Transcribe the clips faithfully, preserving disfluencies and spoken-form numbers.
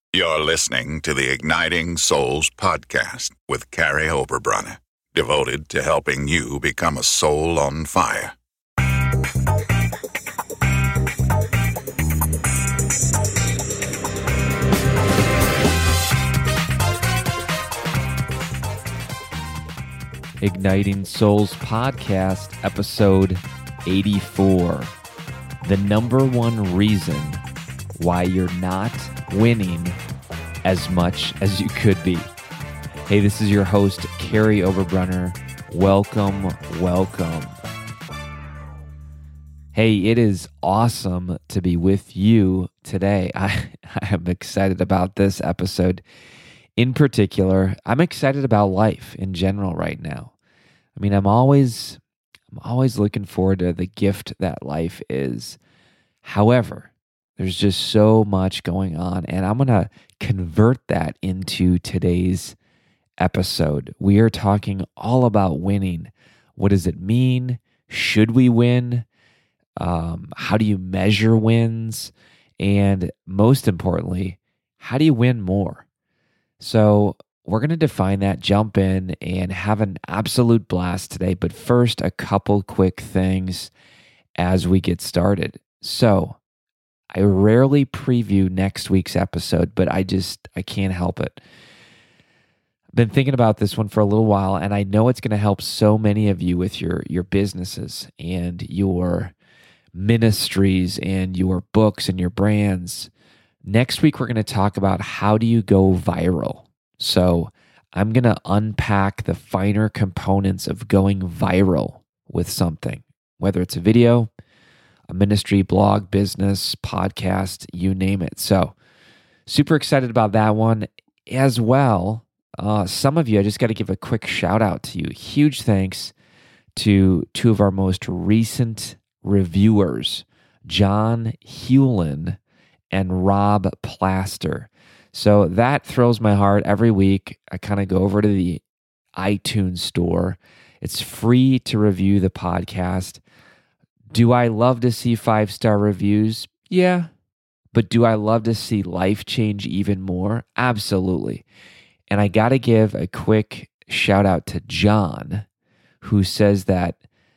You're listening to the Igniting Souls podcast with Carrie Oberbrunner, devoted to helping you become a soul on fire. Igniting Souls podcast, episode eighty-four. The number one reason why you're not winning as much as you could be. Hey, this is your host, Carrie Oberbrunner. Welcome, welcome. Hey, it is awesome to be with you today. I, I am excited about this episode. In particular, I'm excited about life in general right now. I mean, I'm always, I'm always looking forward to the gift that life is. However, there's just so much going on, and I'm going to convert that into today's episode. We are talking all about winning. What does it mean? Should we win? Um, how do you measure wins? And most importantly, how do you win more? So we're going to define that, jump in, and have an absolute blast today. But first, a couple quick things as we get started. So I rarely preview next week's episode, but I just, I can't help it. I've been thinking about this one for a little while, and I know it's going to help so many of you with your, your businesses and your ministries and your books and your brands. Next week, we're going to talk about how do you go viral. So I'm going to unpack the finer components of going viral with something, whether it's a video, a ministry, blog, business, podcast, you name it. So super excited about that one as well. Uh, some of you, I just got to give a quick shout out to you. Huge thanks to two of our most recent reviewers, John Hewlin and Rob Plaster. So that thrills my heart every week. I kind of go over to the iTunes store. It's free to review the podcast. Do I love to see five-star reviews? Yeah. But do I love to see life change even more? Absolutely. And I got to give a quick shout out to John, who says that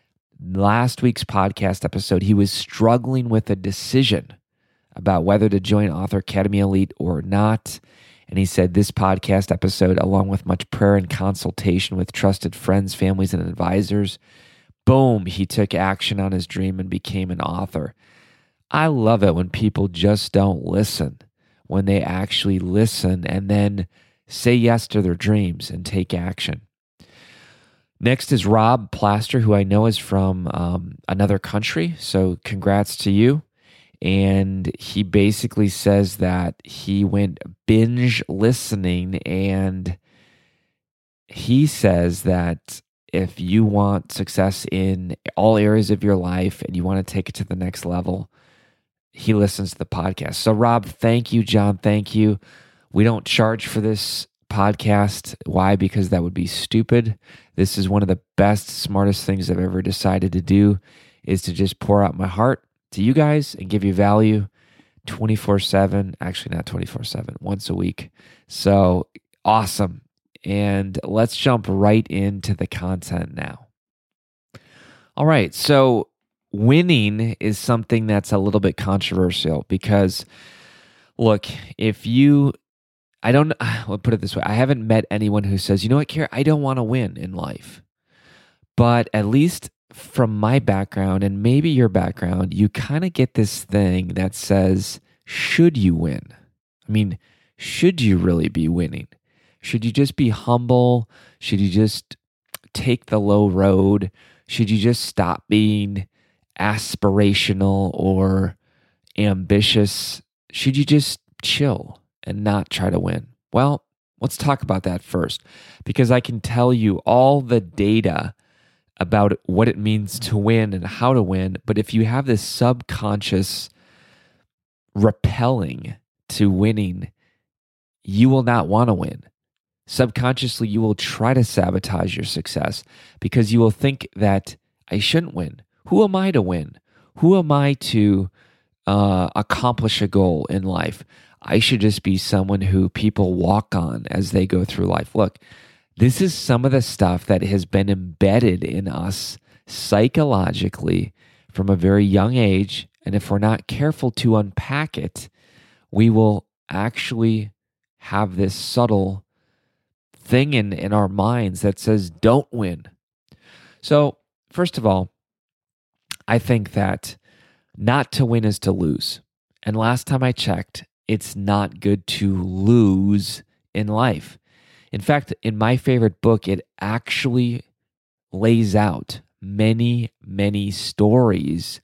last week's podcast episode, he was struggling with a decision about whether to join Author Academy Elite or not. And he said this podcast episode, along with much prayer and consultation with trusted friends, families, and advisors, boom, he took action on his dream and became an author. I love it when people just don't listen, when they actually listen and then say yes to their dreams and take action. Next is Rob Plaster, who I know is from um, another country, so congrats to you. And he basically says that he went binge listening, and he says that if you want success in all areas of your life and you want to take it to the next level, he listens to the podcast. So Rob, thank you. John, thank you. We don't charge for this podcast. Why? Because that would be stupid. This is one of the best, smartest things I've ever decided to do, is to just pour out my heart to you guys and give you value twenty-four seven, actually not twenty-four seven, once a week. So awesome. And let's jump right into the content now. All right. So winning is something that's a little bit controversial because, look, if you, I don't, I'll put it this way. I haven't met anyone who says, you know what, Kara, I don't want to win in life. But at least from my background and maybe your background, you kind of get this thing that says, should you win? I mean, should you really be winning? Should you just be humble? Should you just take the low road? Should you just stop being aspirational or ambitious? Should you just chill and not try to win? Well, let's talk about that first, because I can tell you all the data about what it means to win and how to win. But if you have this subconscious repelling to winning, you will not want to win. Subconsciously, you will try to sabotage your success because you will think that I shouldn't win. Who am I to win? Who am I to uh, accomplish a goal in life? I should just be someone who people walk on as they go through life. Look, this is some of the stuff that has been embedded in us psychologically from a very young age. And if we're not careful to unpack it, we will actually have this subtle thing in, in our minds that says, don't win. So, first of all, I think that not to win is to lose. And last time I checked, it's not good to lose in life. In fact, in my favorite book, it actually lays out many, many stories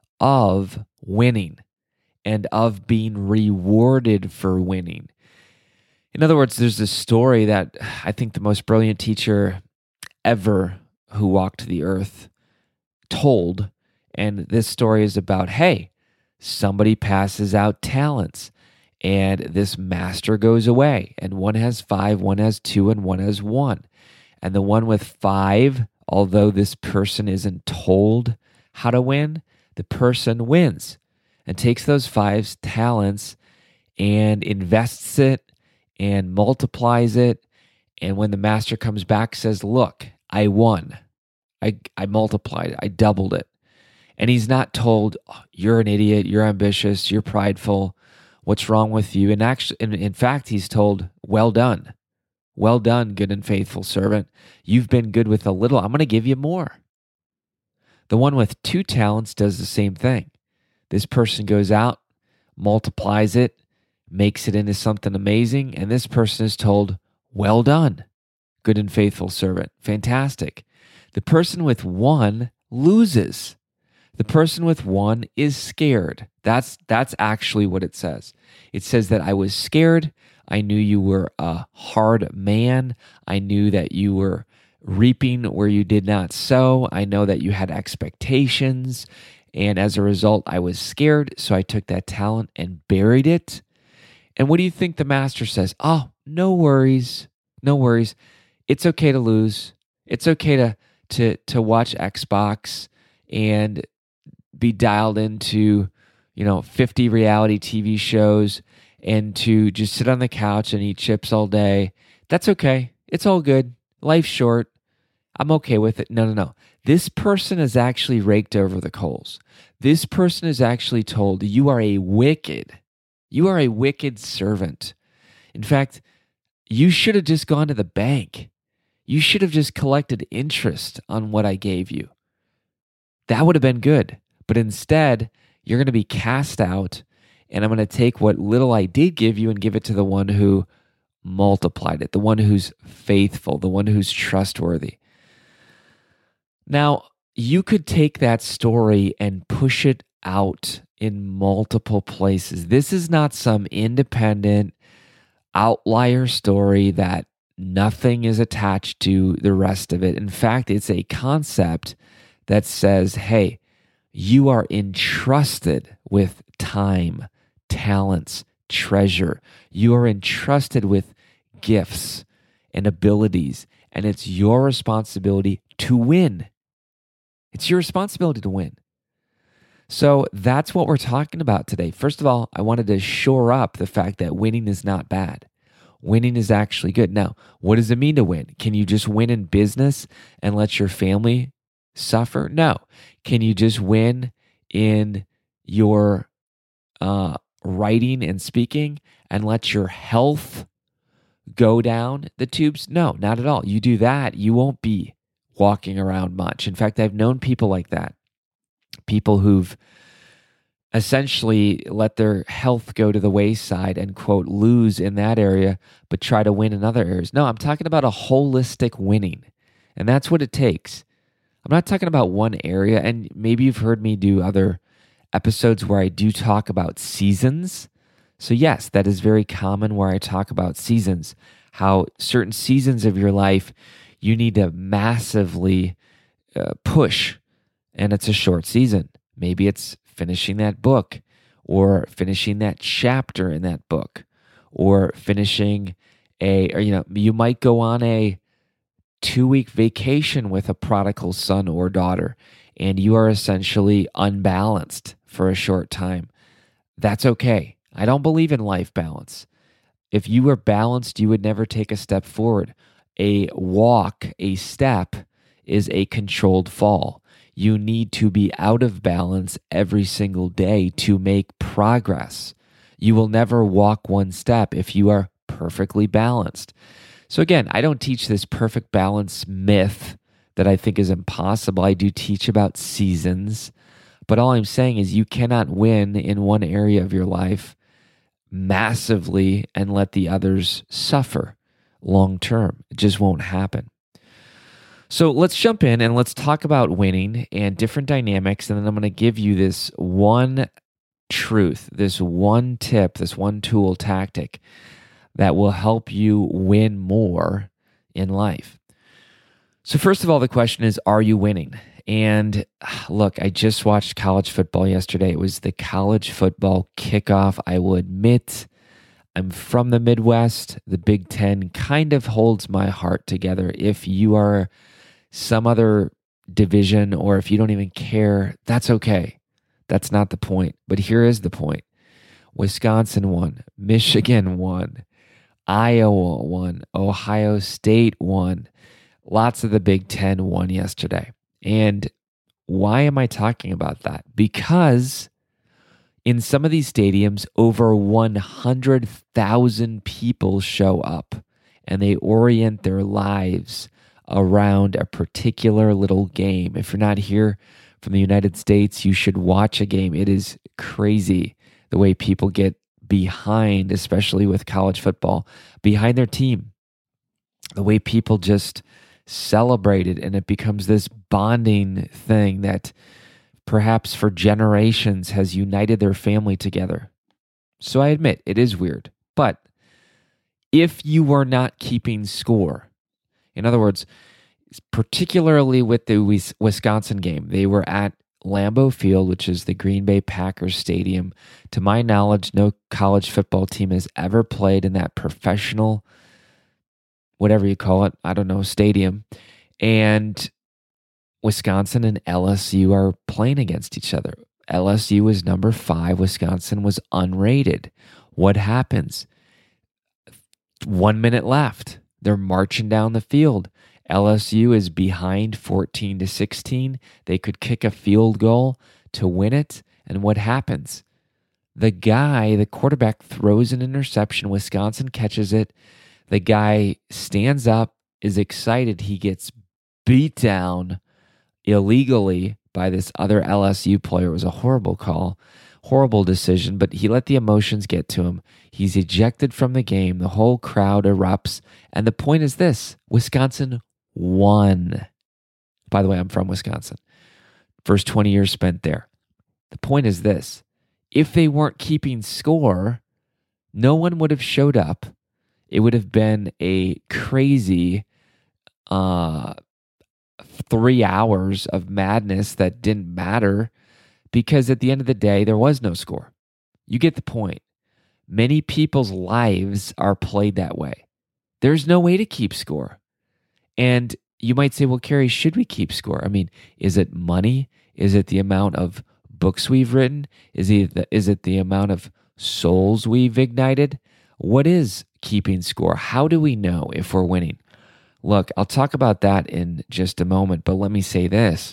of winning and of being rewarded for winning. In other words, there's this story that I think the most brilliant teacher ever who walked the earth told. And this story is about, hey, somebody passes out talents and this master goes away and one has five, one has two, and one has one. And the one with five, although this person isn't told how to win, the person wins and takes those five talents and invests it and multiplies it. And when the master comes back, says, look, I won. I, I multiplied it. I doubled it. And he's not told, oh, you're an idiot, you're ambitious, you're prideful, what's wrong with you? And actually, in, in fact, he's told, well done. Well done, good and faithful servant. You've been good with a little. I'm going to give you more. The one with two talents does the same thing. This person goes out, multiplies it, makes it into something amazing, and this person is told, well done, good and faithful servant. Fantastic. The person with one loses. The person with one is scared. That's that's actually what it says. It says that I was scared. I knew you were a hard man. I knew that you were reaping where you did not sow. I know that you had expectations. And as a result, I was scared. So I took that talent and buried it. And what do you think the master says? Oh, no worries. No worries. It's okay to lose. It's okay to to to watch Xbox and be dialed into, you know, fifty reality T V shows and to just sit on the couch and eat chips all day. That's okay. It's all good. Life's short. I'm okay with it. No, no, no. This person is actually raked over the coals. This person is actually told, you are a wicked, you are a wicked servant. In fact, you should have just gone to the bank. You should have just collected interest on what I gave you. That would have been good. But instead, you're going to be cast out, and I'm going to take what little I did give you and give it to the one who multiplied it, the one who's faithful, the one who's trustworthy. Now, you could take that story and push it out in multiple places. This is not some independent outlier story that nothing is attached to the rest of it. In fact, it's a concept that says, hey, you are entrusted with time, talents, treasure. You are entrusted with gifts and abilities, and it's your responsibility to win. It's your responsibility to win. So that's what we're talking about today. First of all, I wanted to shore up the fact that winning is not bad. Winning is actually good. Now, what does it mean to win? Can you just win in business and let your family suffer? No. Can you just win in your uh, writing and speaking and let your health go down the tubes? No, not at all. You do that, you won't be walking around much. In fact, I've known people like that. People who've essentially let their health go to the wayside and, quote, lose in that area, but try to win in other areas. No, I'm talking about a holistic winning. And that's what it takes. I'm not talking about one area. And maybe you've heard me do other episodes where I do talk about seasons. So yes, that is very common where I talk about seasons, how certain seasons of your life, you need to massively uh, push. And it's a short season. Maybe it's finishing that book or finishing that chapter in that book or finishing a, or, you know, you might go on a two-week vacation with a prodigal son or daughter and you are essentially unbalanced for a short time. That's okay. I don't believe in life balance. If you were balanced, you would never take a step forward. A walk, a step, is a controlled fall. You need to be out of balance every single day to make progress. You will never walk one step if you are perfectly balanced. So again, I don't teach this perfect balance myth that I think is impossible. I do teach about seasons, but all I'm saying is you cannot win in one area of your life massively and let the others suffer long term. It just won't happen. So let's jump in and let's talk about winning and different dynamics. And then I'm going to give you this one truth, this one tip, this one tool tactic that will help you win more in life. So first of all, the question is, are you winning? And look, I just watched college football yesterday. It was the college football kickoff. I will admit, I'm from the Midwest. The Big Ten kind of holds my heart together. If you are some other division or if you don't even care, that's okay. That's not the point. But here is the point. Wisconsin won. Michigan won. Iowa won. Ohio State won. Lots of the Big Ten won yesterday. And why am I talking about that? Because in some of these stadiums, over one hundred thousand people show up and they orient their lives around a particular little game. If you're not here from the United States, you should watch a game. It is crazy the way people get behind, especially with college football, behind their team. The way people just celebrate it, and it becomes this bonding thing that perhaps for generations has united their family together. So I admit, it is weird. But if you were not keeping score, in other words, particularly with the Wisconsin game, they were at Lambeau Field, which is the Green Bay Packers stadium. To my knowledge, no college football team has ever played in that professional, whatever you call it, I don't know, stadium. And Wisconsin and L S U are playing against each other. L S U was number five. Wisconsin was unrated. What happens? One minute left. They're marching down the field. L S U is behind fourteen to sixteen. They could kick a field goal to win it. And what happens? The guy, the quarterback, throws an interception. Wisconsin catches it. The guy stands up, is excited. He gets beat down illegally by this other L S U player. It was a horrible call, horrible decision, but he let the emotions get to him. He's ejected from the game. The whole crowd erupts. And the point is this: Wisconsin won. By the way, I'm from Wisconsin. First twenty years spent there. The point is this: if they weren't keeping score, no one would have showed up. It would have been a crazy uh, three hours of madness that didn't matter, because at the end of the day, there was no score. You get the point. Many people's lives are played that way. There's no way to keep score. And you might say, well, Carey, should we keep score? I mean, is it money? Is it the amount of books we've written? Is it the, is it the amount of souls we've ignited? What is keeping score? How do we know if we're winning? Look, I'll talk about that in just a moment, but let me say this.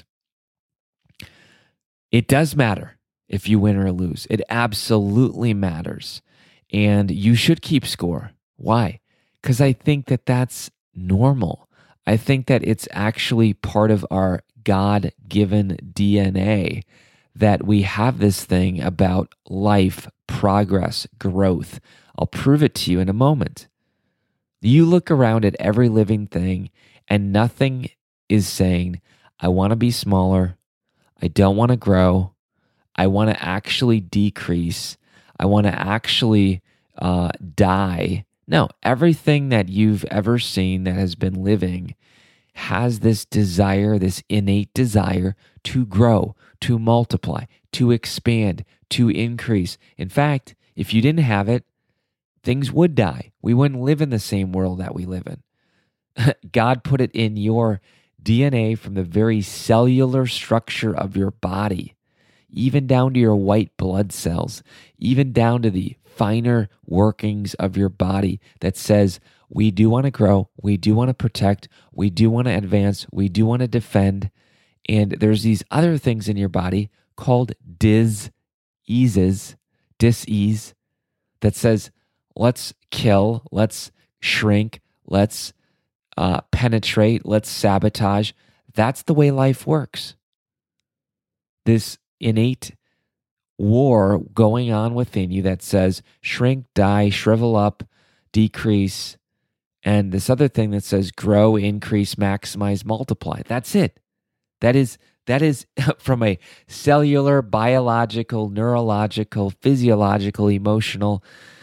It does matter if you win or lose. It absolutely matters. And you should keep score. Why? Because I think that that's normal. I think that it's actually part of our God-given D N A that we have this thing about life, progress, growth. I'll prove it to you in a moment. You look around at every living thing and nothing is saying, I want to be smaller. I don't want to grow. I want to actually decrease. I want to actually uh, die. No, everything that you've ever seen that has been living has this desire, this innate desire to grow, to multiply, to expand, to increase. In fact, if you didn't have it, things would die. We wouldn't live in the same world that we live in. God put it in your D N A from the very cellular structure of your body. even down to your white blood cells, even down to the finer workings of your body that says, we do want to grow, we do want to protect, we do want to advance, we do want to defend. And there's these other things in your body called dis-eases, dis-ease, that says, let's kill, let's shrink, let's uh, penetrate, let's sabotage. That's the way life works. This innate war going on within you that says shrink, die, shrivel up, decrease, and this other thing that says grow, increase, maximize, multiply. That's it. That is that is from a cellular, biological, neurological, physiological, emotional,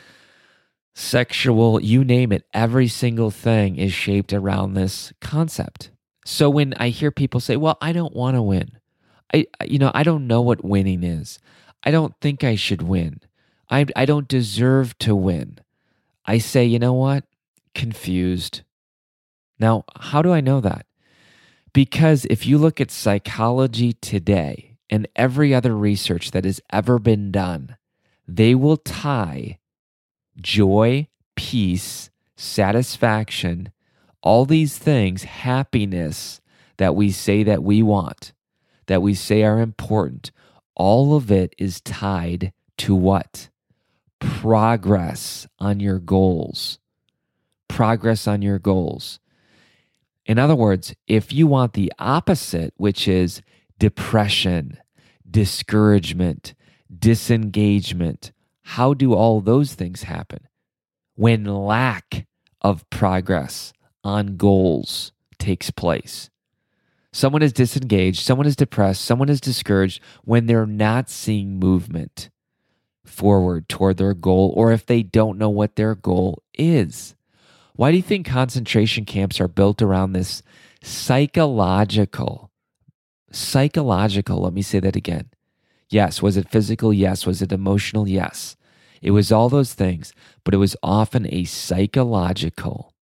sexual, you name it, every single thing is shaped around this concept. So when I hear people say, well, I don't want to win. I, you know, I don't know what winning is. I don't think I should win. I, I don't deserve to win. I say, you know what? Confused. Now, how do I know that? Because if you look at psychology today and every other research that has ever been done, they will tie joy, peace, satisfaction, all these things, happiness that we say that we want, that we say are important, all of it is tied to what? Progress on your goals. Progress on your goals. In other words, if you want the opposite, which is depression, discouragement, disengagement, how do all those things happen? When lack of progress on goals takes place. Someone is disengaged, someone is depressed, someone is discouraged when they're not seeing movement forward toward their goal, or if they don't know what their goal is. Why do you think concentration camps are built around this psychological, psychological, let me say that again. Yes, was it physical? Yes. Was it emotional? Yes. It was all those things, but it was often a psychological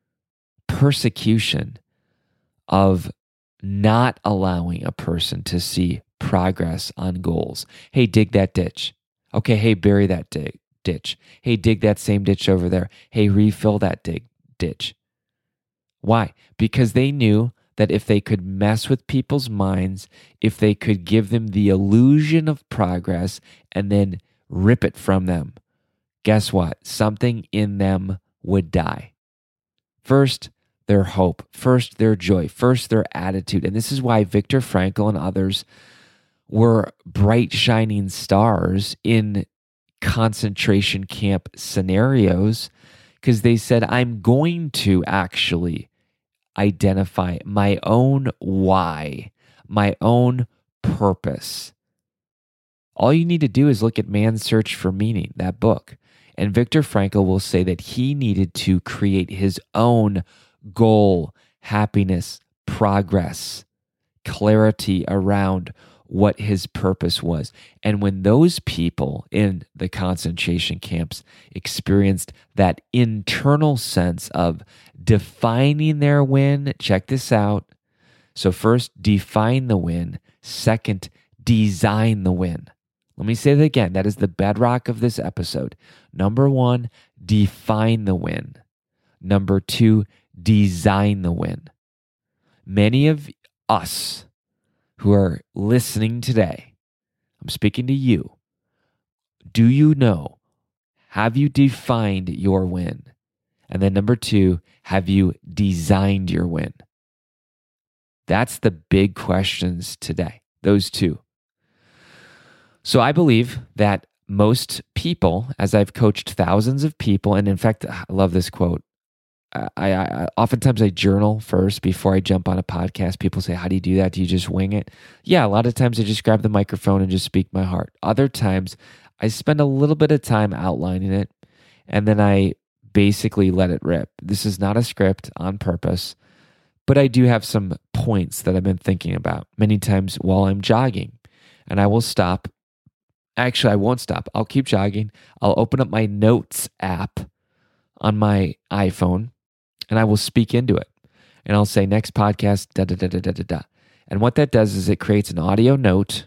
persecution of not allowing a person to see progress on goals. Hey, dig that ditch. Okay, hey, bury that dig. ditch. Hey, dig that same ditch over there. Hey, refill that dig ditch. Why? Because they knew that if they could mess with people's minds, if they could give them the illusion of progress and then rip it from them, guess what? Something in them would die. First, their hope. First, their joy. First, their attitude. And this is why Viktor Frankl and others were bright, shining stars in concentration camp scenarios, because they said, I'm going to actually identify my own why, my own purpose. All you need to do is look at Man's Search for Meaning, that book. And Viktor Frankl will say that he needed to create his own goal, happiness, progress, clarity around what his purpose was. And when those people in the concentration camps experienced that internal sense of defining their win, check this out. So first, define the win. Second, design the win. Let me say that again. That is the bedrock of this episode. Number one, define the win. Number two, design the win. Many of us who are listening today, I'm speaking to you. Do you know? Have you defined your win? And then number two, have you designed your win? That's the big questions today, those two. So I believe that most people, as I've coached thousands of people, and in fact, I love this quote. I, I oftentimes I journal first before I jump on a podcast. People say, how do you do that? Do you just wing it? Yeah, a lot of times I just grab the microphone and just speak my heart. Other times I spend a little bit of time outlining it, and then I basically let it rip. This is not a script on purpose, but I do have some points that I've been thinking about many times while I'm jogging, and I will stop. Actually, I won't stop. I'll keep jogging. I'll open up my notes app on my iPhone, and I will speak into it. And I'll say, next podcast, da, da, da, da, da, da, da. And what that does is it creates an audio note,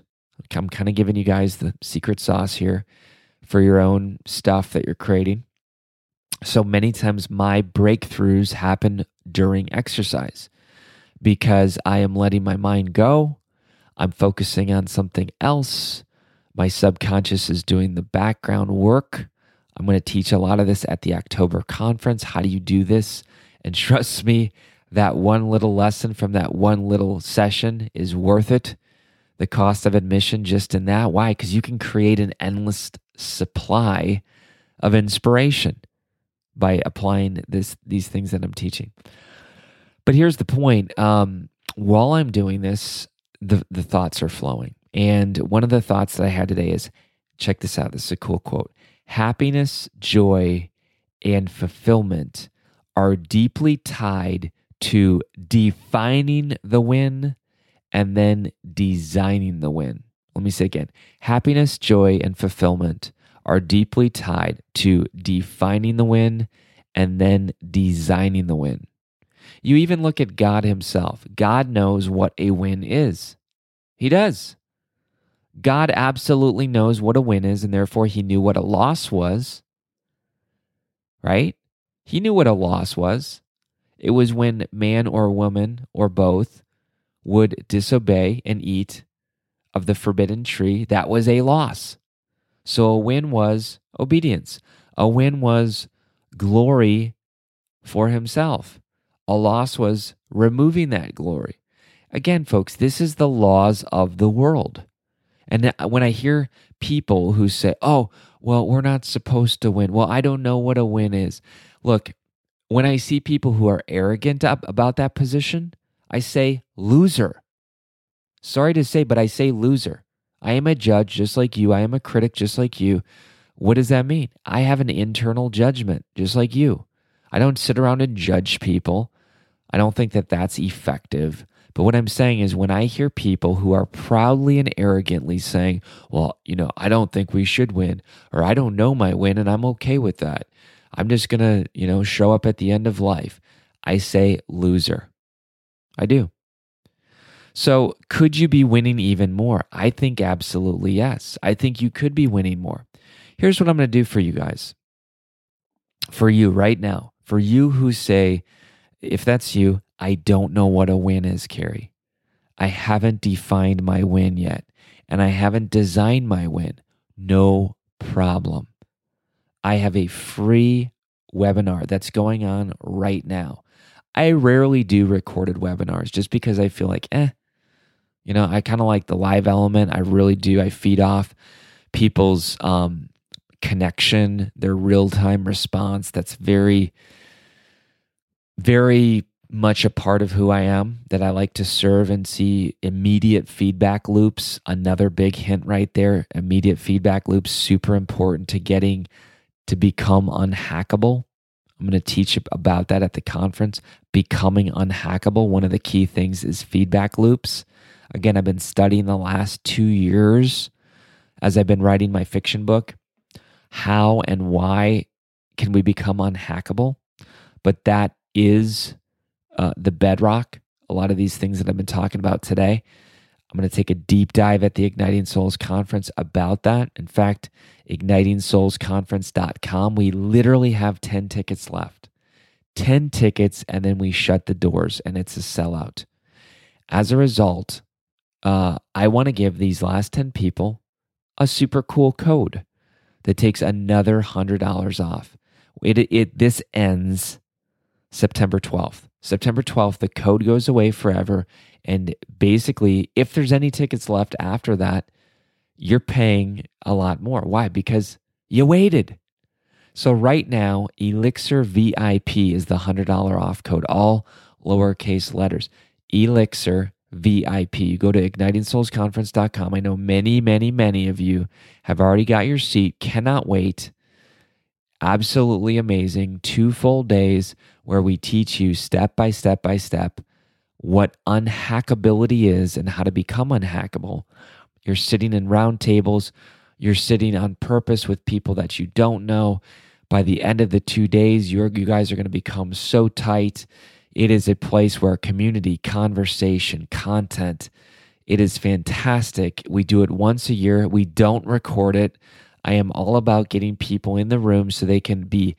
I'm kind of giving you guys the secret sauce here for your own stuff that you're creating. So many times my breakthroughs happen during exercise because I am letting my mind go. I'm focusing on something else. My subconscious is doing the background work. I'm going to teach a lot of this at the October conference. How do you do this? And trust me, that one little lesson from that one little session is worth it. The cost of admission just in that. Why? Because you can create an endless supply of inspiration by applying this these things that I'm teaching. But here's the point. Um, while I'm doing this, the, the thoughts are flowing. And one of the thoughts that I had today is, check this out. This is a cool quote. Happiness, joy, and fulfillment are deeply tied to defining the win and then designing the win. Let me say again. Happiness, joy, and fulfillment are deeply tied to defining the win and then designing the win. You even look at God himself. God knows what a win is. He does. God absolutely knows what a win is, and therefore he knew what a loss was, right? He knew what a loss was. It was when man or woman or both would disobey and eat of the forbidden tree. That was a loss. So a win was obedience. A win was glory for himself. A loss was removing that glory. Again, folks, this is the laws of the world. And when I hear people who say, oh, well, we're not supposed to win. Well, I don't know what a win is. Look, when I see people who are arrogant about that position, I say loser. Sorry to say, but I say loser. I am a judge just like you. I am a critic just like you. What does that mean? I have an internal judgment just like you. I don't sit around and judge people. I don't think that that's effective. But what I'm saying is when I hear people who are proudly and arrogantly saying, well, you know, I don't think we should win, or I don't know my win and I'm okay with that. I'm just going to, you know, show up at the end of life. I say loser. I do. So could you be winning even more? I think absolutely yes. I think you could be winning more. Here's what I'm going to do for you guys. For you right now, for you who say, if that's you, I don't know what a win is, Carrie. I haven't defined my win yet, and I haven't designed my win. No problem. I have a free webinar that's going on right now. I rarely do recorded webinars just because I feel like, eh, you know, I kind of like the live element. I really do. I feed off people's um, connection, their real-time response. That's very, very much a part of who I am, that I like to serve and see immediate feedback loops. Another big hint right there. Immediate feedback loops, super important to getting to become unhackable. I'm going to teach about that at the conference. Becoming unhackable. One of the key things is feedback loops. Again, I've been studying the last two years as I've been writing my fiction book. How and why can we become unhackable? But that is uh, the bedrock. A lot of these things that I've been talking about today. I'm going to take a deep dive at the Igniting Souls Conference about that. In fact, igniting souls conference dot com. We literally have ten tickets left. ten tickets, and then we shut the doors, and it's a sellout. As a result, uh, I want to give these last ten people a super cool code that takes another one hundred dollars off. It, it This ends September twelfth. September twelfth, the code goes away forever. And basically, if there's any tickets left after that, you're paying a lot more. Why? Because you waited. So right now, Elixir V I P is the one hundred dollars off code, all lowercase letters. Elixir V I P. You go to igniting souls conference dot com. I know many, many, many of you have already got your seat. Cannot wait. Absolutely amazing. Two full days where we teach you step by step by step what unhackability is and how to become unhackable. You're sitting in round tables. You're sitting on purpose with people that you don't know. By the end of the two days, you're, you guys are going to become so tight. It is a place where community, conversation, content, It is fantastic. We do it once a year. We don't record it. I am all about getting people in the room so they can be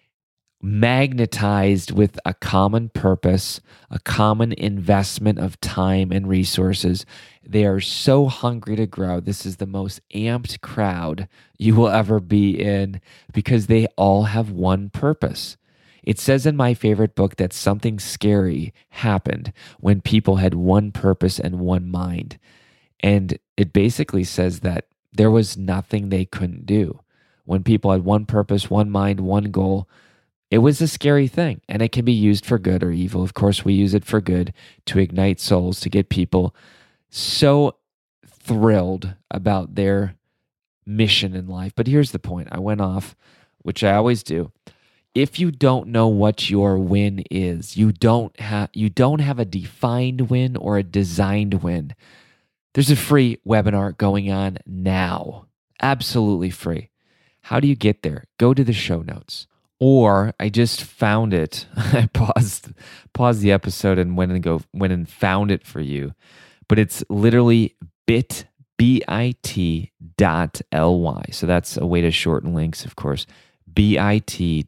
magnetized with a common purpose, a common investment of time and resources. They are so hungry to grow. This is the most amped crowd you will ever be in because they all have one purpose. It says in my favorite book that something scary happened when people had one purpose and one mind. And it basically says that there was nothing they couldn't do. When people had one purpose, one mind, one goal, it was a scary thing, and it can be used for good or evil. Of course, we use it for good to ignite souls, to get people so thrilled about their mission in life. But here's the point. I went off, which I always do. If you don't know what your win is, you don't have you don't have a defined win or a designed win. There's a free webinar going on now. Absolutely free. How do you get there? Go to the show notes. Or I just found it. I paused paused the episode and went and go went and found it for you. But it's literally bit bit dot ly. So that's a way to shorten links, of course. bit.ly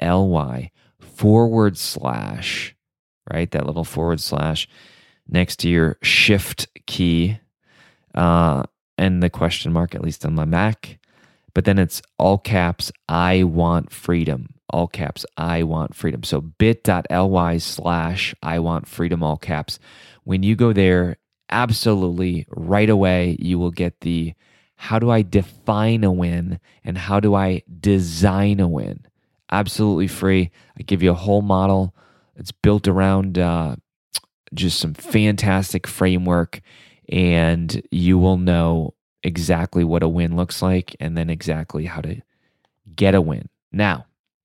forward slash, right? That little forward slash next to your shift key uh, and the question mark, at least on my Mac. But then it's all caps, I want freedom. All caps, I want freedom. So bit.ly slash I want freedom, all caps. When you go there, absolutely right away, you will get the how do I define a win and how do I design a win? Absolutely free. I give you a whole model. It's built around uh, just some fantastic framework, and you will know exactly what a win looks like and then exactly how to get a win. Now,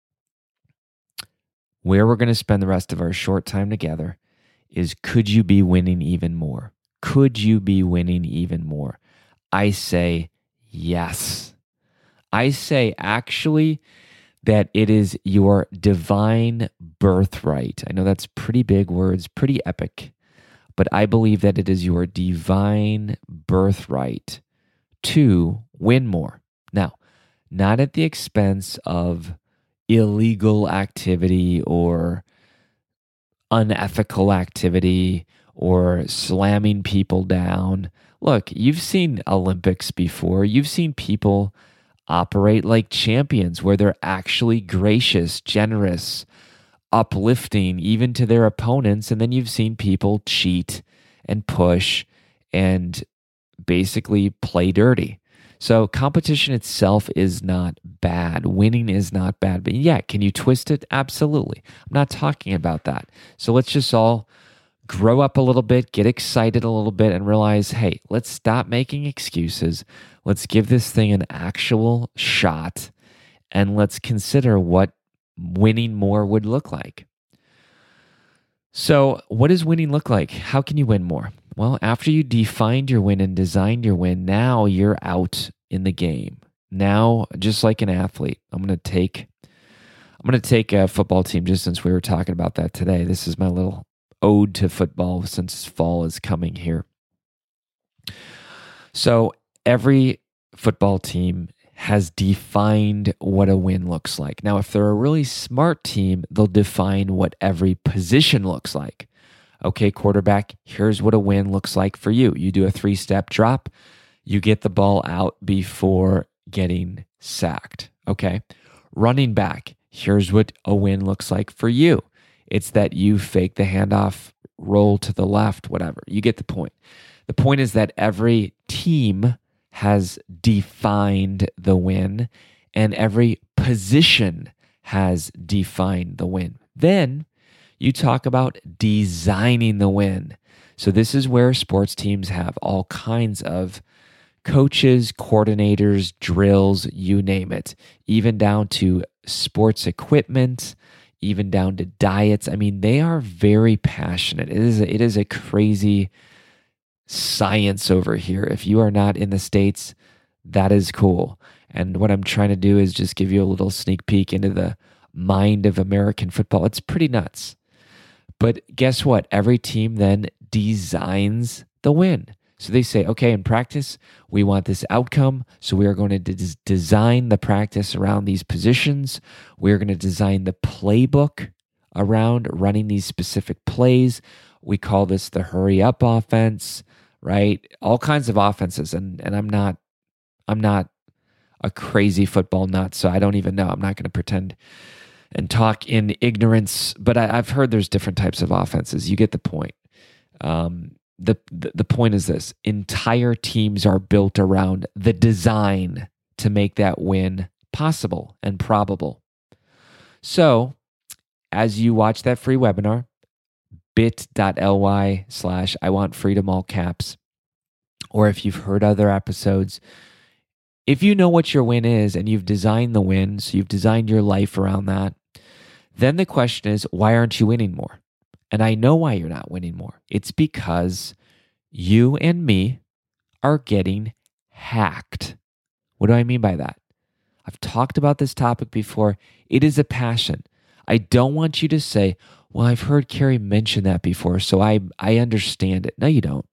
where we're going to spend the rest of our short time together is, could you be winning even more? Could you be winning even more? I say yes. I say actually that it is your divine birthright. I know that's pretty big words, pretty epic, but I believe that it is your divine birthright to win more. Now, not at the expense of illegal activity or unethical activity or slamming people down. Look, you've seen Olympics before. You've seen people operate like champions where they're actually gracious, generous, uplifting even to their opponents. And then you've seen people cheat and push and basically play dirty. So competition itself is not bad. Winning is not bad. But yeah, can you twist it? Absolutely. I'm not talking about that. So let's just all grow up a little bit, get excited a little bit, and realize, hey, let's stop making excuses. Let's give this thing an actual shot, and let's consider what winning more would look like. So what does winning look like? How can you win more? Well, after you defined your win and designed your win, now you're out in the game. Now, just like an athlete, I'm going to take I'm going to take a football team, just since we were talking about that today. This is my little ode to football since fall is coming here. So every football team has defined what a win looks like. Now, if they're a really smart team, they'll define what every position looks like. Okay, quarterback, here's what a win looks like for you. You do a three-step drop. You get the ball out before getting sacked. Okay, running back, here's what a win looks like for you. It's that you fake the handoff, roll to the left, whatever. You get the point. The point is that every team has defined the win, and every position has defined the win. Then you talk about designing the win. So this is where sports teams have all kinds of coaches, coordinators, drills, you name it, even down to sports equipment, even down to diets. I mean, they are very passionate. It is a, it is a crazy science over here. If you are not in the States, that is cool. And what I'm trying to do is just give you a little sneak peek into the mind of American football. It's pretty nuts. But guess what? Every team then designs the win. So they say, okay, in practice, we want this outcome. So we are going to des- design the practice around these positions. We're going to design the playbook around running these specific plays. We call this the hurry up offense, right? All kinds of offenses. And, and I'm not, I'm not a crazy football nut, so I don't even know. I'm not going to pretend and talk in ignorance, but I, I've heard there's different types of offenses. You get the point. Um, the, the the point is this: entire teams are built around the design to make that win possible and probable. So, as you watch that free webinar, bit.ly slash I want freedom all caps, or if you've heard other episodes, if you know what your win is and you've designed the win, so you've designed your life around that, then the question is, why aren't you winning more? And I know why you're not winning more. It's because you and me are getting hacked. What do I mean by that? I've talked about this topic before. It is a passion. I don't want you to say, well, I've heard Carey mention that before, so I, I understand it. No, you don't.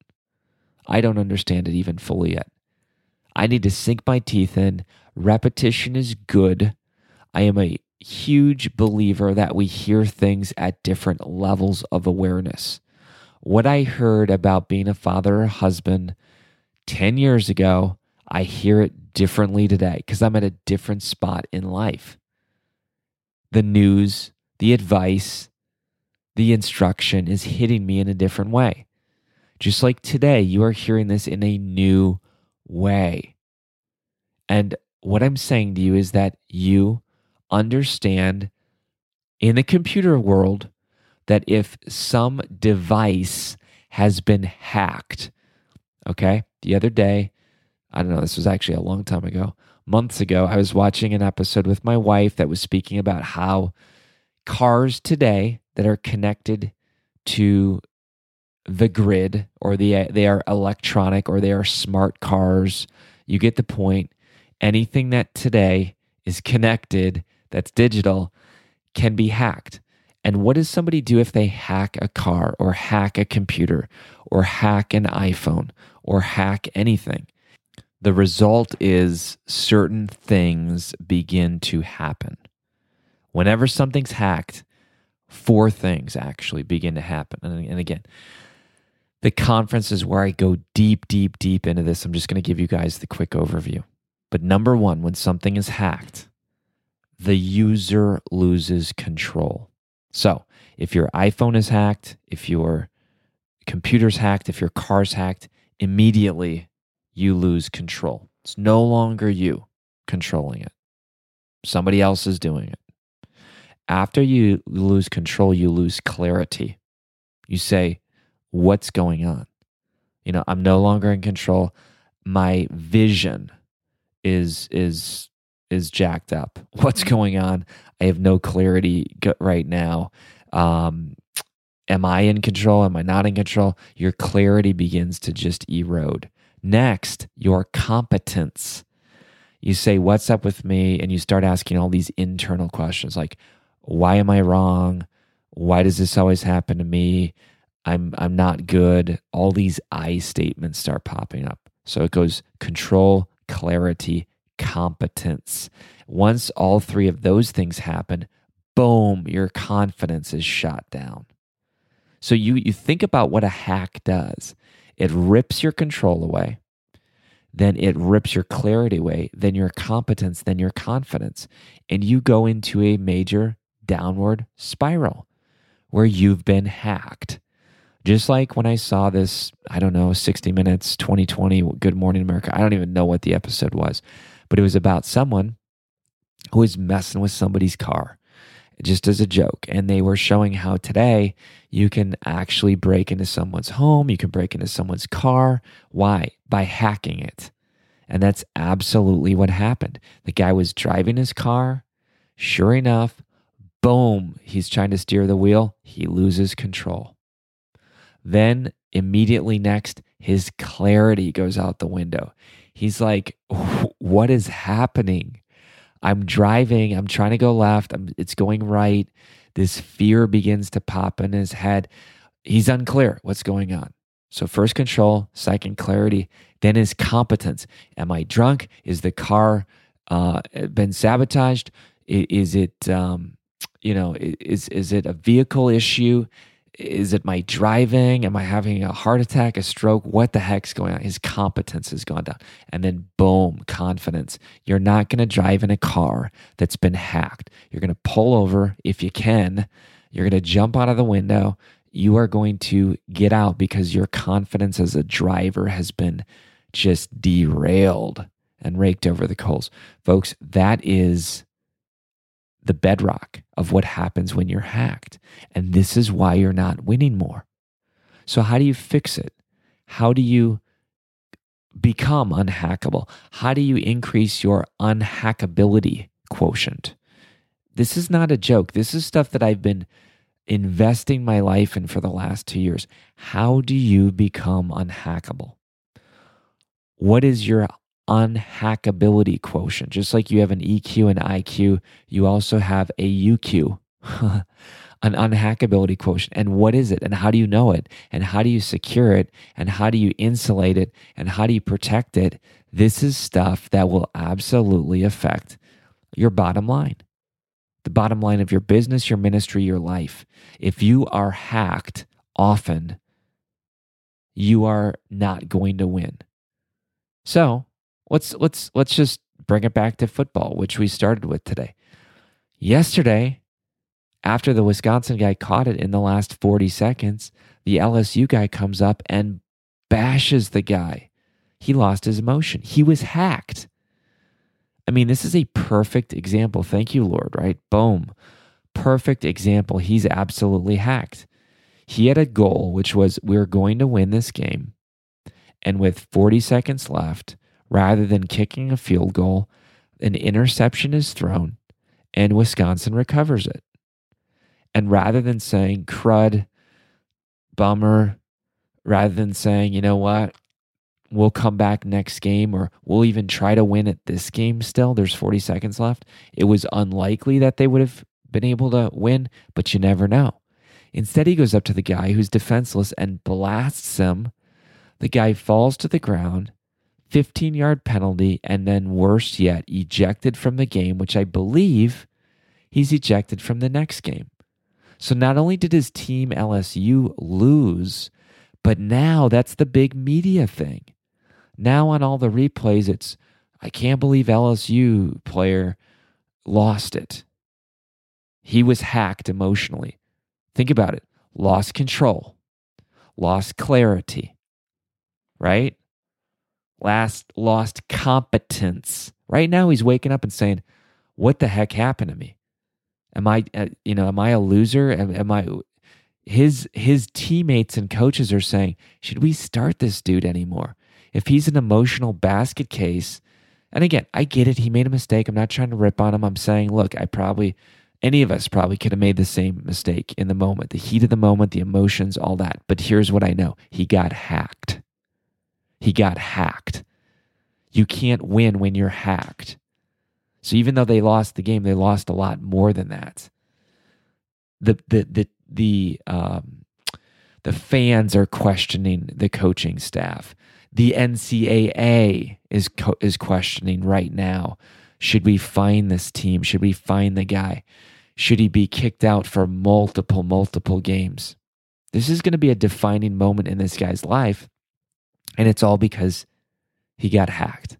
I don't understand it even fully yet. I need to sink my teeth in. Repetition is good. I am a huge believer that we hear things at different levels of awareness. What I heard about being a father or husband ten years ago, I hear it differently today because I'm at a different spot in life. The news, the advice, the instruction is hitting me in a different way. Just like today, you are hearing this in a new way. And what I'm saying to you is that you understand in the computer world that if some device has been hacked, okay? The other day, I don't know, this was actually a long time ago, months ago, I was watching an episode with my wife that was speaking about how cars today that are connected to the grid, or the, they are electronic, or they are smart cars, you get the point. Anything that today is connected, that's digital, can be hacked. And what does somebody do if they hack a car or hack a computer or hack an iPhone or hack anything? The result is certain things begin to happen. Whenever something's hacked, four things actually begin to happen. And, and again, the conference is where I go deep, deep, deep into this. I'm just going to give you guys the quick overview. But number one, when something is hacked, the user loses control. So if your iPhone is hacked, if your computer's hacked, if your car's hacked, immediately you lose control. It's no longer you controlling it. Somebody else is doing it. After you lose control, you lose clarity. You say, what's going on? You know, I'm no longer in control. My vision is is is jacked up. What's going on? I have no clarity right now. Um, am I in control? Am I not in control? Your clarity begins to just erode. Next, your competence. You say, what's up with me? And you start asking all these internal questions like, why am I wrong? Why does this always happen to me? I'm I'm not good. All these I statements start popping up. So it goes control, clarity, competence. Once all three of those things happen, boom, your confidence is shot down. So you you think about what a hack does. It rips your control away. Then it rips your clarity away, then your competence, then your confidence. And you go into a major downward spiral where you've been hacked. Just like when I saw this, I don't know, sixty minutes, twenty twenty, Good Morning America. I don't even know what the episode was, but it was about someone who was messing with somebody's car just as a joke. And they were showing how today you can actually break into someone's home. You can break into someone's car. Why? By hacking it. And that's absolutely what happened. The guy was driving his car. Sure enough, boom, he's trying to steer the wheel. He loses control. Then immediately next, his clarity goes out the window. He's like, what is happening? I'm driving. I'm trying to go left. I'm, it's going right. This fear begins to pop in his head. He's unclear what's going on. So first control, second clarity, then is competence. Am I drunk? Is the car uh, been sabotaged? Is it, um, you know, is is it a vehicle issue? Is it my driving? Am I having a heart attack, a stroke? What the heck's going on? His competence has gone down. And then boom, confidence. You're not going to drive in a car that's been hacked. You're going to pull over if you can. You're going to jump out of the window. You are going to get out because your confidence as a driver has been just derailed and raked over the coals. Folks, that is the bedrock of what happens when you're hacked. And this is why you're not winning more. So how do you fix it? How do you become unhackable? How do you increase your unhackability quotient? This is not a joke. This is stuff that I've been investing my life in for the last two years. How do you become unhackable? What is your unhackability quotient? Just like you have an E Q and I Q, you also have a U Q, an unhackability quotient. And what is it? And how do you know it? And how do you secure it? And how do you insulate it? And how do you protect it? This is stuff that will absolutely affect your bottom line. The bottom line of your business, your ministry, your life. If you are hacked often, you are not going to win. So let's let's let's just bring it back to football, which we started with today. Yesterday, after the Wisconsin guy caught it in the last forty seconds, the L S U guy comes up and bashes the guy. He lost his emotion. He was hacked. I mean, this is a perfect example. Thank you, Lord, right? Boom. Perfect example. He's absolutely hacked. He had a goal, which was we're going to win this game. And with forty seconds left, rather than kicking a field goal, an interception is thrown and Wisconsin recovers it. And rather than saying, crud, bummer, rather than saying, you know what, we'll come back next game or we'll even try to win at this game still, there's forty seconds left. It was unlikely that they would have been able to win, but you never know. Instead, he goes up to the guy who's defenseless and blasts him. The guy falls to the ground, fifteen-yard penalty, and then worse yet, ejected from the game, which I believe he's ejected from the next game. So not only did his team L S U lose, but now that's the big media thing. Now on all the replays, it's, I can't believe L S U player lost it. He was hacked emotionally. Think about it. Lost control. Lost clarity. Right? Last lost competence. Right now he's waking up and saying, what the heck happened to me? Am I, uh, you know, am I a loser? Am, am I, his, his teammates and coaches are saying, should we start this dude anymore? If he's an emotional basket case, and again, I get it. He made a mistake. I'm not trying to rip on him. I'm saying, look, I probably, any of us probably could have made the same mistake in the moment, the heat of the moment, the emotions, all that. But here's what I know. He got hacked. He got hacked. You can't win when you're hacked. So even though they lost the game, they lost a lot more than that. The the the the um, the fans are questioning the coaching staff. The N C A A is co- is questioning right now. Should we fine this team? Should we fine the guy? Should he be kicked out for multiple multiple games? This is going to be a defining moment in this guy's life. And it's all because he got hacked.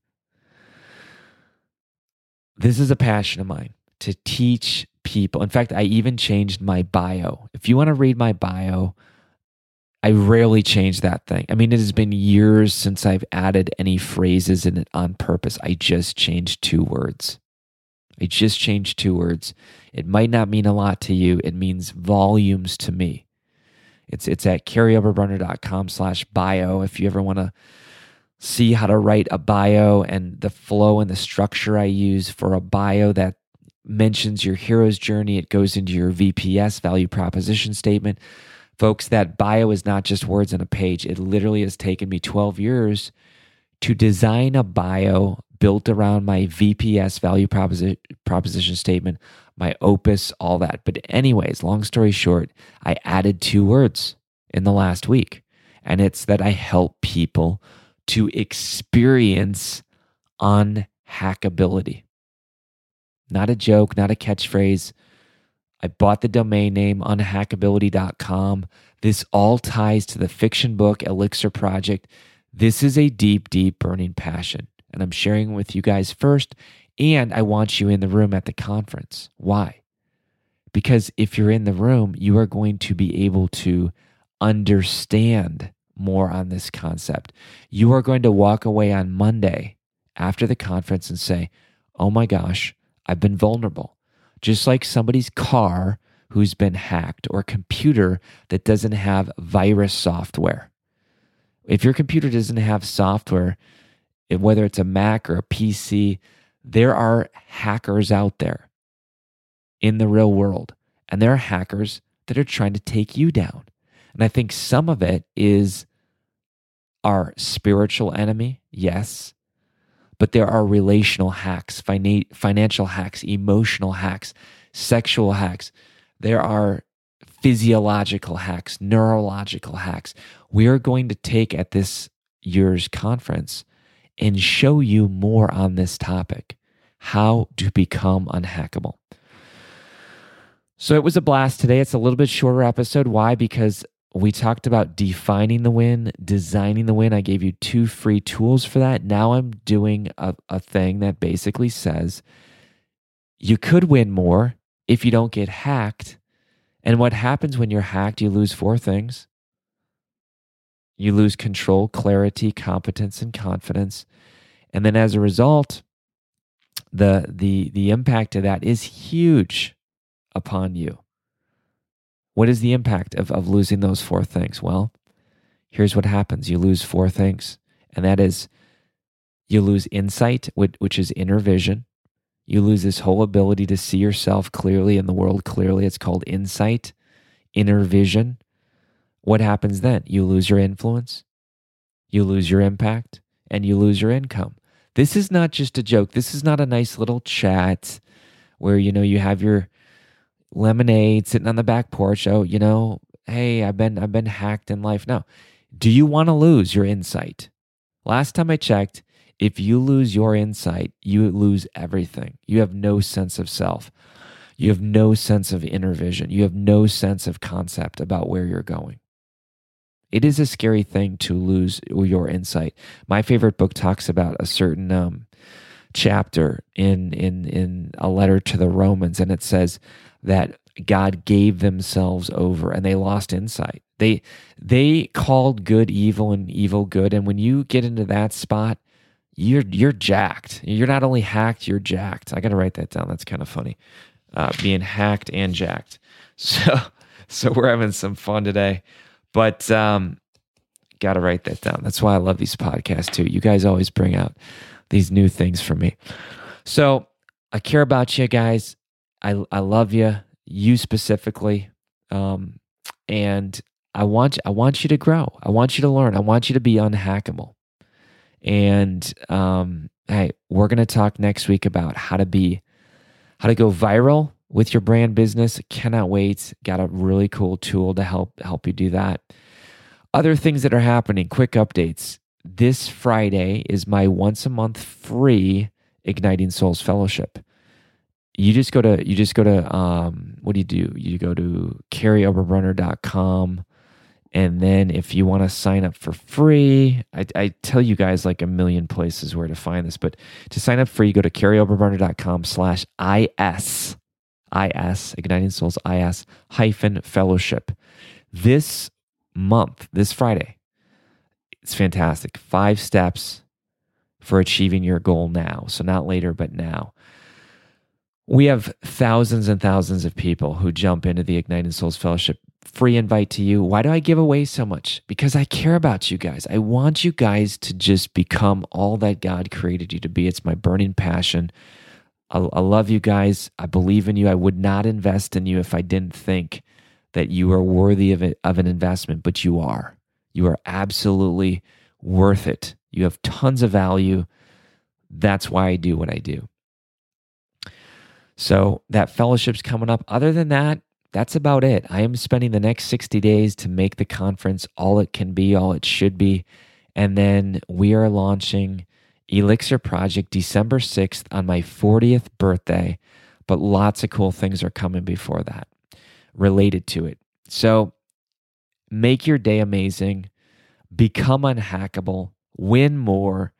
This is a passion of mine, to teach people. In fact, I even changed my bio. If you want to read my bio, I rarely change that thing. I mean, it has been years since I've added any phrases in it on purpose. I just changed two words. I just changed two words. It might not mean a lot to you. It means volumes to me. It's it's at carryoverbrunner.com slash bio if you ever want to see how to write a bio and the flow and the structure I use for a bio that mentions your hero's journey. It goes into your V P S, value proposition statement. Folks, that bio is not just words on a page. It literally has taken me twelve years to design a bio built around my V P S, value proposi- proposition statement, my opus, all that. But anyways, long story short, I added two words in the last week. and it's that I help people to experience unhackability. Not a joke, not a catchphrase. I bought the domain name unhackability dot com. This all ties to the fiction book Elixir Project. This is a deep, deep burning passion, and I'm sharing with you guys first, and I want you in the room at the conference. Why? Because if you're in the room, you are going to be able to understand more on this concept. You are going to walk away on Monday after the conference and say, oh my gosh, I've been vulnerable. Just like somebody's car who's been hacked, or a computer that doesn't have virus software. If your computer doesn't have software, whether it's a Mac or a P C, there are hackers out there in the real world. And there are hackers that are trying to take you down. And I think some of it is our spiritual enemy, yes. But there are relational hacks, fina- financial hacks, emotional hacks, sexual hacks. There are physiological hacks, neurological hacks. We are going to take at this year's conference and show you more on this topic, how to become unhackable. So it was a blast today. It's a little bit shorter episode. Why? Because we talked about defining the win, designing the win. I gave you two free tools for that. Now I'm doing a, a thing that basically says you could win more if you don't get hacked. And what happens when you're hacked, you lose four things. You lose control, clarity, competence, and confidence. And then as a result, the the the impact of that is huge upon you. What is the impact of, of losing those four things? Well, here's what happens. You lose four things. And that is, you lose insight, which, which is inner vision. You lose this whole ability to see yourself clearly in the world clearly. It's called insight, inner vision. What happens then? You lose your influence, you lose your impact, and you lose your income. This is not just a joke. This is not a nice little chat where, you know, you have your lemonade sitting on the back porch. Oh, you know, hey, I've been I've been hacked in life. No. Do you want to lose your insight? Last time I checked, if you lose your insight, you lose everything. You have no sense of self. You have no sense of inner vision. You have no sense of concept about where you're going. It is a scary thing to lose your insight. My favorite book talks about a certain um, chapter in in in a letter to the Romans, and it says that God gave themselves over and they lost insight. They they called good evil and evil good, and when you get into that spot, you're you're jacked. You're not only hacked, you're jacked. I got to write that down. That's kind of funny. Uh, being hacked and jacked. So so we're having some fun today. But um, got to write that down. That's why I love these podcasts too. You guys always bring out these new things for me. So I care about you guys. I I love you, you specifically, um, and I want I want you to grow. I want you to learn. I want you to be unhackable. And um, hey, we're gonna talk next week about how to be how to go viral with your brand business. Cannot wait. Got a really cool tool to help help you do that. Other things that are happening, quick updates. This Friday is my once a month free Igniting Souls Fellowship. You just go to you just go to um, what do you do? You go to carrie oberbrunner dot com, and then if you want to sign up for free, I, I tell you guys like a million places where to find this, but to sign up free, go to carrie oberbrunner dot com slash is. IS, Igniting Souls, IS hyphen fellowship. This month, this Friday, it's fantastic. Five steps for achieving your goal now. So not later, but now. We have thousands and thousands of people who jump into the Igniting Souls Fellowship. Free invite to you. Why do I give away so much? Because I care about you guys. I want you guys to just become all that God created you to be. It's my burning passion. I, I love you guys. I believe in you. I would not invest in you if I didn't think that you are worthy of, it, of an investment, but you are. You are absolutely worth it. You have tons of value. That's why I do what I do. So that fellowship's coming up. Other than that, that's about it. I am spending the next sixty days to make the conference all it can be, all it should be. And then we are launching Elixir Project December sixth on my fortieth birthday. But lots of cool things are coming before that related to it. So make your day amazing. Become unhackable. Win more.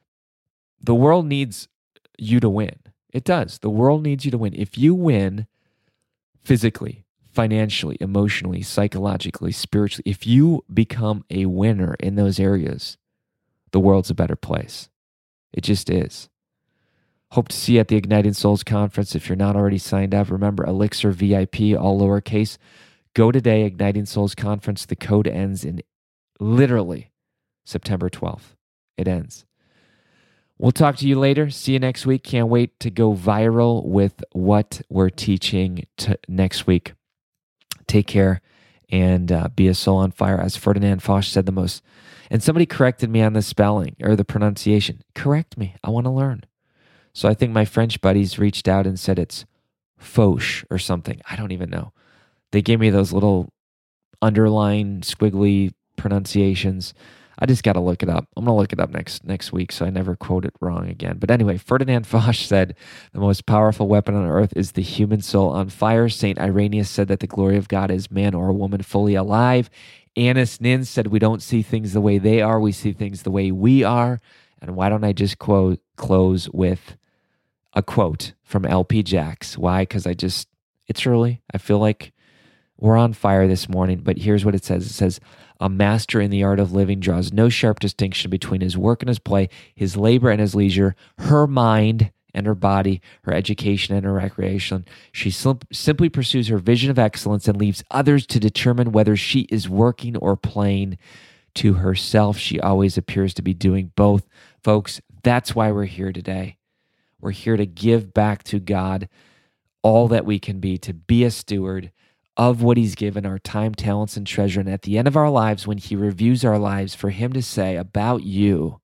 The world needs you to win. It does. The world needs you to win. If you win physically, financially, emotionally, psychologically, spiritually, if you become a winner in those areas, the world's a better place. It just is. Hope to see you at the Igniting Souls Conference. If you're not already signed up, remember Elixir V I P, all lowercase. Go today, Igniting Souls Conference. The code ends in literally September twelfth. It ends. We'll talk to you later. See you next week. Can't wait to go viral with what we're teaching to next week. Take care and uh, be a soul on fire. As Ferdinand Foch said the most. And somebody corrected me on the spelling or the pronunciation. Correct me. I want to learn. So I think my French buddies reached out and said it's Foch or something. I don't even know. They gave me those little underline squiggly pronunciations. I just got to look it up. I'm going to look it up next next week so I never quote it wrong again. But anyway, Ferdinand Foch said, the most powerful weapon on earth is the human soul on fire. Saint Irenaeus said that the glory of God is man or woman fully alive. Annis Nin said, we don't see things the way they are. We see things the way we are. And why don't I just quote close with a quote from L P Jacks? Why? Because I just, it's early. I feel like we're on fire this morning. But here's what it says. It says, a master in the art of living draws no sharp distinction between his work and his play, his labor and his leisure, her mind and her body, her education and her recreation. She sim- simply pursues her vision of excellence and leaves others to determine whether she is working or playing. To herself, she always appears to be doing both. Folks, that's why we're here today. We're here to give back to God all that we can be, to be a steward of what he's given, our time, talents, and treasure. And at the end of our lives, when he reviews our lives, for him to say about you,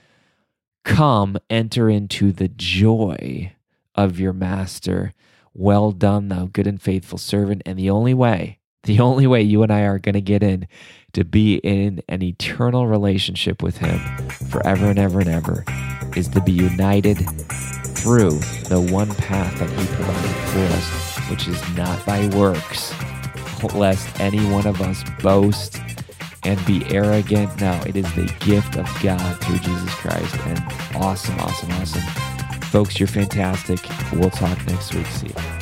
come, enter into the joy of your master. Well done, thou good and faithful servant. And the only way, the only way you and I are going to get in to be in an eternal relationship with him forever and ever and ever is to be united through the one path that he provided for us, which is not by works, lest any one of us boast and be arrogant. No, it is the gift of God through Jesus Christ. And awesome, awesome, awesome. Folks, you're fantastic. We'll talk next week. See you.